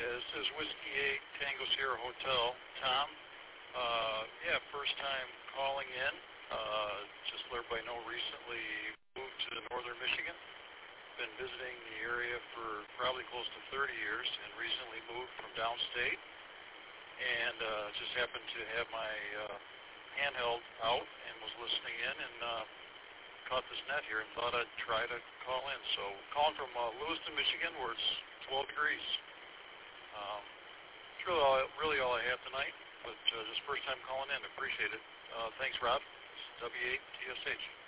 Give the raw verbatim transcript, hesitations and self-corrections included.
This is Whiskey eight Tango Sierra Hotel. Tom. Uh, yeah, first time calling in. Uh, just to let everybody know, recently moved to northern Michigan. Been visiting the area for probably close to thirty years, and recently moved from downstate. And uh, just happened to have my uh, handheld out and was listening in, and uh, caught this net here and thought I'd try to call in. So calling from uh, Lewiston, Michigan, where it's twelve degrees. Um, it's really all, really all I have tonight, but uh, just first time calling in. Appreciate it. Uh, thanks, Rob. W eight T S H.